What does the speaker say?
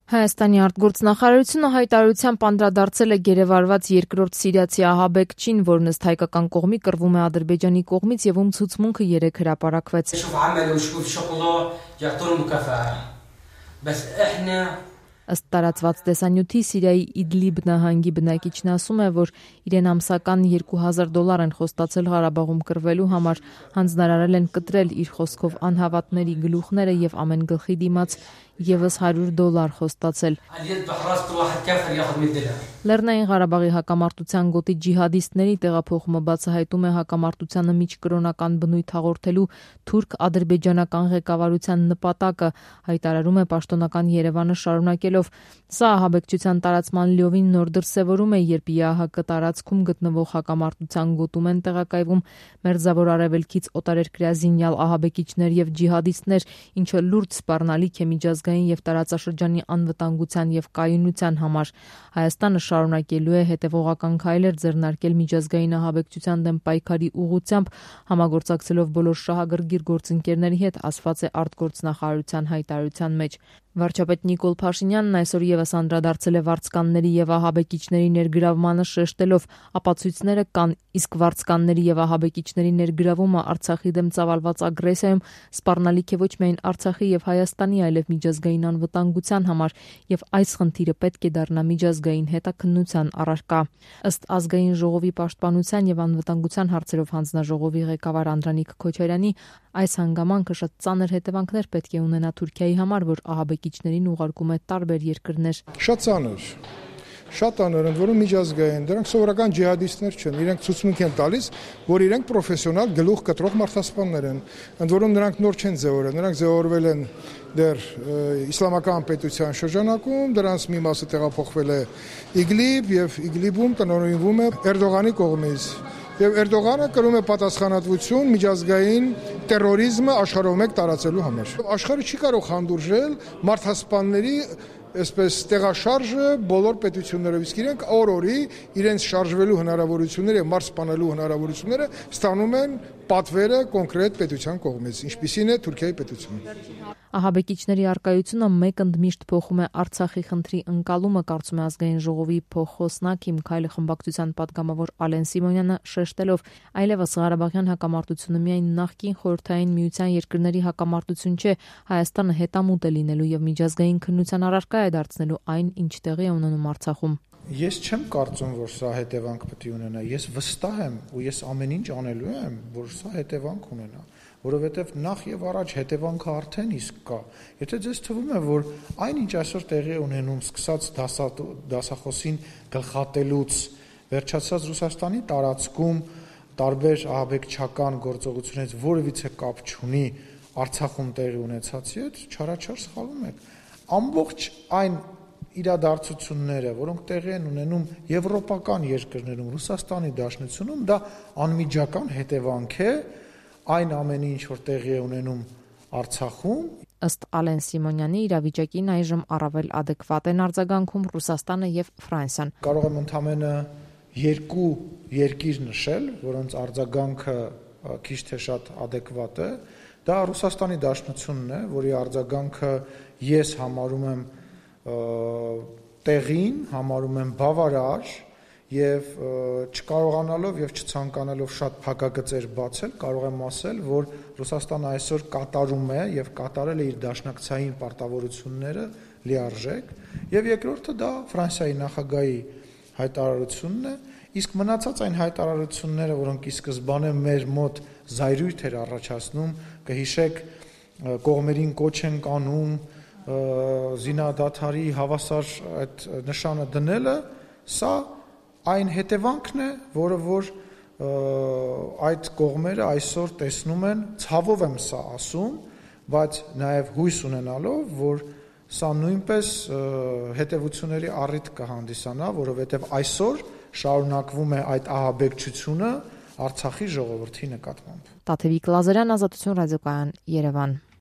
Հայաստանի արտգործնախարարությունը հայտարարությամբ անդրադարձել է գերեվարված երկրորդ սիրիացի ահաբեկչին, որն ըստ հայկական կողմի կռվում է Ադրբեջանի կողմից եւ ում ցուցմունքը 3 հրապարակվեց։ Ըստ տարածված տեսանյութի Սիրիայի Իդլիբ նահանգի բնակիչն ասում է, որ իրեն ամսական $2000 են խոստացել Ղարաբաղում կռվելու համար, հանձնարարել են կտրել իր խոսքով անհավատների գլուխները եւ ամեն գլխի դիմաց եւս $100 խոստացել։ Լեռնային Ղարաբաղի հակամարտության գոտի ջիհադիստների տեղափոխումը բացահայտում է հակամարտությանը միջկրոնական բնույթ հաղորդելու թուրք-ադրբեջանական ղեկավարության նպատակը, հայտարարում է պաշտոնական Երևանը շարունակելով. Սա ահաբեկչության տարածման լիովին նոր դրսևորում է, երբ ԵԱՀԿ տարածքում գտնվող հակամարտության գոտում են տեղակայվում Մերձավոր Արևելքից օտարերկրյա զինյալ ահաբեկիչներ եւ ջիհադիստներ, ինչը լուրջ սպառնալիք է միջազգային եւ տարածաշրջանի անվտանգության եւ կայունության համար։ Հայաստանը շարունակելու է հետևողական քայլեր ձեռնարկել միջազգային ահաբեկչության դեմ պայքարի ուղղությամբ, համագործակցելով բոլոր շահագրգիռ գործընկերների հետ, ասված է արտգործնախարարության հայտարարության մեջ։ Վարչապետ Նիկոլ Փաշինյանն այսօր եւս անդրադարձել է վարձկանների եւ ահաբեկիչների ներգրավմանը, շեշտելով. ապացույցները կան, իսկ վարձկանների եւ ահաբեկիչների ներգրավումը Արցախի դեմ ծավալված ագրեսիայում սպառնալիք է ոչ միայն Արցախի եւ Հայաստանի, այլև միջազգային անվտանգության համար, եւ այս խնդիրը պետք է դառնա միջազգային հետաքննության առարկա։ Ըստ ազգային ժողովի պաշտպանության եւ անվտանգության հարցերով հանձնաժողովի ղեկավար Անդրանիկ Քոչարյանի, այս հանգամանքը շատ ծանր հետևանքներ պետք է ունենա Թուրքիայի համար, որ ահաբեկիչներին ուղարկում է տարբեր երկրներ։ Շատ ծանր, ընդ որում միջազգային, դրանք սովորական ջիհադիստներ չեն, իրենք ցուցմունք են տալիս, որ իրենք պրոֆեսիոնալ գլուխ կտրող մարդասպաններ են, ընդ որում նրանք նոր չեն ձևորվել, նրանք ձևորվել են դեռ իսլամական պետության շրջանակում, դրանց մի մասը տեղափոխվել է Իդլիբ եւ Իդլիբում տնօրինվում է Էրդողանի կողմից։ Եվ Էրդողանը կրում է պատասխանատվություն միջազգային տերորիզմը աշխարհով մեկ տարածելու համար։ Աշխարհը չի կարող հանդուրժել մարդասպանների այսպես տեղաշարժը բոլոր պետություններով, իսկ իրենք օր-օրի իրենց շարժվելու հնարավորությունները եւ մարդ սպանելու հնարավորությունները ստանում են պատվերը կոնկրետ պետության կողմից, ինչպիսին է Թուրքիայի պետությունը։ Ահաբեկիչների առկայությունը մեկ ընդմիշտ փոխում է Արցախի խնդրի ընկալումը, կարծում է ազգային ժողովի փոխխոսնակ Իմ Քայլը խմբակցության պատգամավոր Ալեն Սիմոնյանը, շեշտելով. այլևս Ղարաբաղյան հակամարտությունը միայն նախկին Խորհրդային Միության երկրների հակամարտություն չէ, Հայաստանը հետամուտ է լինելու եւ միջազգային քննության առարկա է դարձնելու այն, ինչ տեղի է ունենում Արցախում։ Ես չեմ կարծում, որ սա հետևանք պետք է ունենա։ Ես վստահ եմ ու ես ամեն ինչ անելու եմ, որ սա հետևանք ունենա, որովհետև նախ եւ առաջ հետևանքը արդեն իսկ կա։ Եթե ձեզ թվում է, որ այնինչ այսօր տեղի է ունենում, սկսած դասախոսին գլխատելուց, վերջացած Ռուսաստանի տարածքում տարբեր ահաբեկչական գործողություններից որևիցե կապ չունի Արցախում տեղի ունեցածի հետ, չարաչար սխալվում եք։ Ամբողջ այն իրադարձությունները, որոնք տեղի են ունենում եվրոպական երկրներում, Ռուսաստանի Դաշնությունում, դա անմիջական հետևանք է այն ամենի, ինչ որ տեղի է ունենում Արցախում։ Ըստ Ալեն Սիմոնյանի, իրավիճակին այժմ առավել ադեկվատ են արձագանքում Ռուսաստանը եւ Ֆրանսիան։ Կարող եմ ընդամենը 2 երկիր նշել, որոնց արձագանքը քիչ թե շատ ադեկվատ է։ Դա Ռուսաստանի Դաշնությունն է, որի արձագանքը ես համարում եմ տեղին, համարում եմ բավարար եւ չկարողանալով եւ չցանկանալով շատ փակագծեր բացել, կարող եմ ասել, որ Ռուսաստանը այսօր կատարում է եւ կատարել է իր դաշնակցային պարտավորությունները լիարժեք, եւ երկրորդը դա Ֆրանսիայի նախագահի հայտարարությունն է, իսկ մնացած այն հայտարարությունները, որոնք ի սկզբանե մեր մոտ զայրույթ էր առաջացնում, կհիշեք, կողմերին կոչ են անում զինադադարի հավասար այդ նշանը դնելը, սա այն հետևանքն է, որը որ այդ կողմերը այսօր տեսնում են, ցավով եմ սա ասում, բայց նաև հույս ունենալով, որ սա նույնպես հետևությունների առիթ կհանդիսանա, որովհետև այսօր շարունակվում է այդ ահաբեկչությունը Արցախի ժողովրդի նկատմամբ։ Տաթևիկ Լազարյան, Ազատություն ռադիոկայան, Երևան։